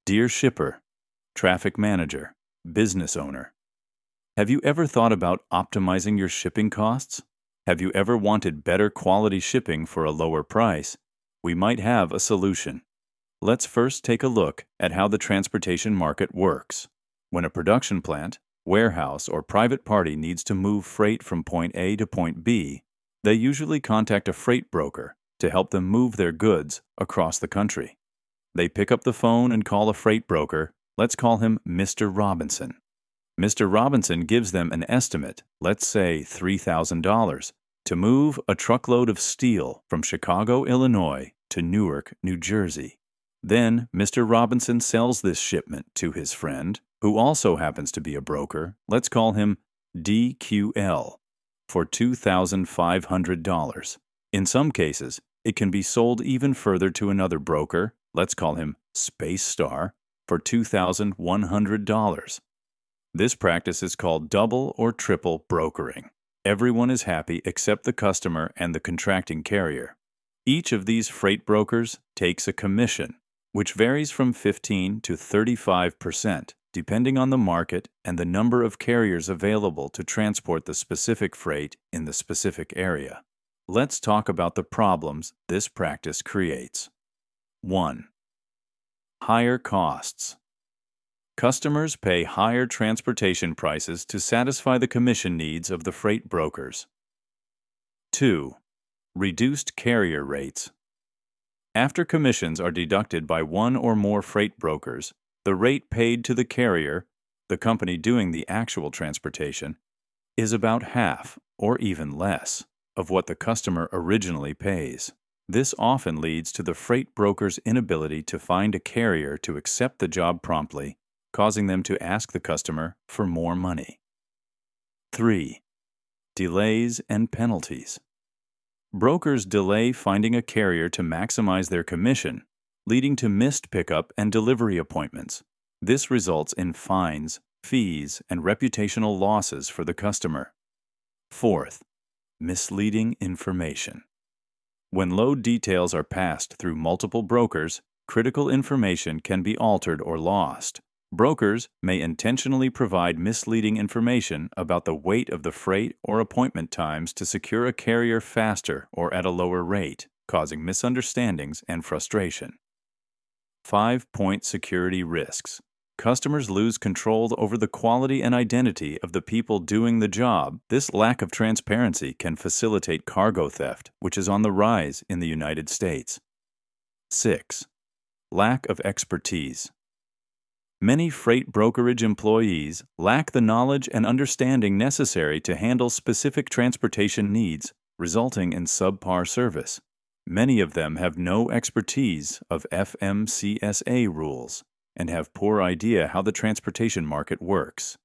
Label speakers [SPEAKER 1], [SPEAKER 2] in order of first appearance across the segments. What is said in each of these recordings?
[SPEAKER 1] Dear shipper, traffic manager, business owner, have you ever thought about optimizing your shipping costs? Have you ever wanted better quality shipping for a lower price? We might have a solution. Let's first take a look at how the transportation market works. When a production plant, warehouse, or private party needs to move freight from point A to point B, they usually contact a freight broker to help them move their goods across the country. They pick up the phone and call a freight broker. Let's call him Mr. Robinson. Mr. Robinson gives them an estimate, let's say $3,000, to move a truckload of steel from Chicago, Illinois to Newark, New Jersey. Then Mr. Robinson sells this shipment to his friend, who also happens to be a broker. Let's call him DQL, for $2,500. In some cases, it can be sold even further to another broker. Let's call him Space Star, for $2,100. This practice is called double or triple brokering. Everyone is happy except the customer and the contracting carrier. Each of these freight brokers takes a commission, which varies from 15 to 35%, depending on the market and the number of carriers available to transport the specific freight in the specific area. Let's talk about the problems this practice creates. 1. Higher costs. Customers pay higher transportation prices to satisfy the commission needs of the freight brokers. 2. Reduced carrier rates. After commissions are deducted by one or more freight brokers, the rate paid to the carrier, the company doing the actual transportation, is about half, or even less, of what the customer originally pays. This often leads to the freight broker's inability to find a carrier to accept the job promptly, causing them to ask the customer for more money. 3. Delays and penalties. Brokers delay finding a carrier to maximize their commission, leading to missed pickup and delivery appointments. This results in fines, fees, and reputational losses for the customer. 4th, misleading information. When load details are passed through multiple brokers, critical information can be altered or lost. Brokers may intentionally provide misleading information about the weight of the freight or appointment times to secure a carrier faster or at a lower rate, causing misunderstandings and frustration. 5-point security risks. Customers lose control over the quality and identity of the people doing the job. This lack of transparency can facilitate cargo theft, which is on the rise in the United States. 6. Lack of expertise. Many freight brokerage employees lack the knowledge and understanding necessary to handle specific transportation needs, resulting in subpar service. Many of them have no expertise of FMCSA rules and have poor idea how the transportation market works.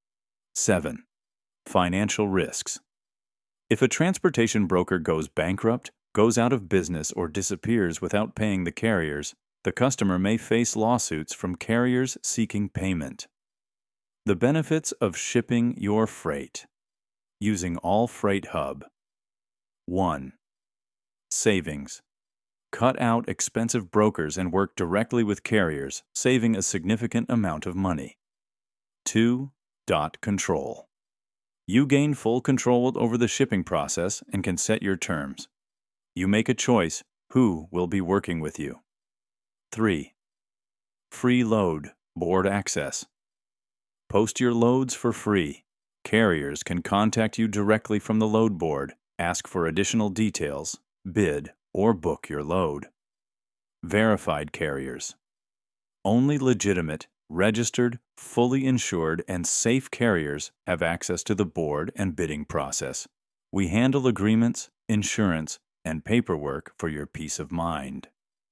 [SPEAKER 1] 7. Financial risks. If a transportation broker goes bankrupt, goes out of business, or disappears without paying the carriers, the customer may face lawsuits from carriers seeking payment. The benefits of shipping your freight. Using All Freight Hub. 1. Savings. Cut out expensive brokers and work directly with carriers, saving a significant amount of money. 2. Dot control. You gain full control over the shipping process and can set your terms. You make a choice who will be working with you. 3. Free load, board access. Post your loads for free. Carriers can contact you directly from the load board, ask for additional details, bid, or book your load. Verified carriers. Only legitimate, registered, fully insured, and safe carriers have access to the board and bidding process. We handle agreements, insurance, and paperwork for your peace of mind.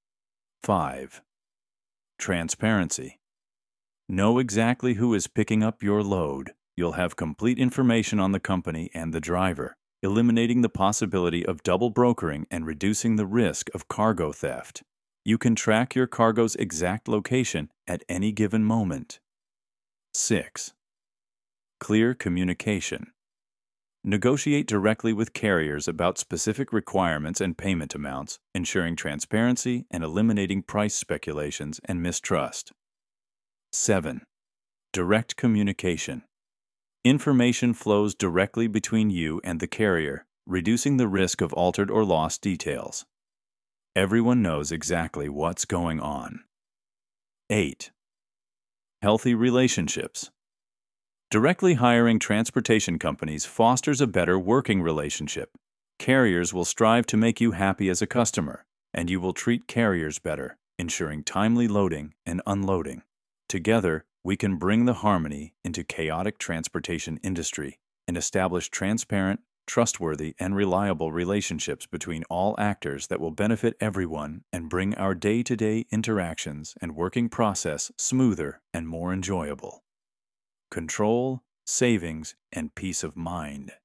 [SPEAKER 1] 5. Transparency. Know exactly who is picking up your load. You'll have complete information on the company and the driver, eliminating the possibility of double brokering and reducing the risk of cargo theft. You can track your cargo's exact location at any given moment. 6. Clear communication. Negotiate directly with carriers about specific requirements and payment amounts, ensuring transparency and eliminating price speculations and mistrust. 7. Direct communication. Information flows directly between you and the carrier, reducing the risk of altered or lost details. Everyone knows exactly what's going on. 8. Healthy relationships. Directly hiring transportation companies fosters a better working relationship. Carriers will strive to make you happy as a customer, and you will treat carriers better, ensuring timely loading and unloading. Together, we can bring the harmony into chaotic transportation industry and establish transparent, trustworthy, and reliable relationships between all actors that will benefit everyone and bring our day-to-day interactions and working process smoother and more enjoyable. Control, savings, and peace of mind.